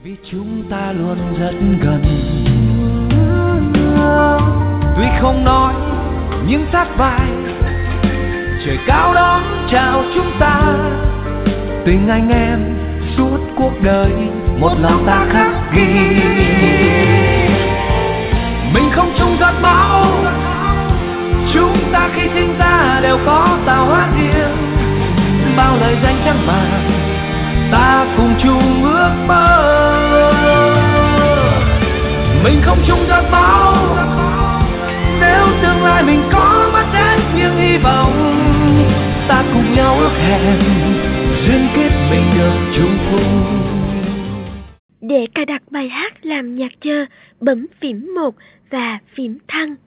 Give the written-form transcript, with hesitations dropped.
Vì chúng ta luôn rất gần, tuy không nói nhưng sát vai, trời cao đón chào chúng ta. Tình anh em suốt cuộc đời, một lòng ta khắc ghi. Mình không chung giọt máu, chúng ta khi sinh ra đều có tạo hóa riêng. Bao lời danh chẳng màng, ta cùng chung ước mơ. Mình không chung giọt máu, nếu tương lai mình có mất hết những hy vọng, ta cùng nhau ước hẹn duyên kết mình được chung phùng. Để cài đặt bài hát làm nhạc chờ, bấm phím 1 và phím thăng.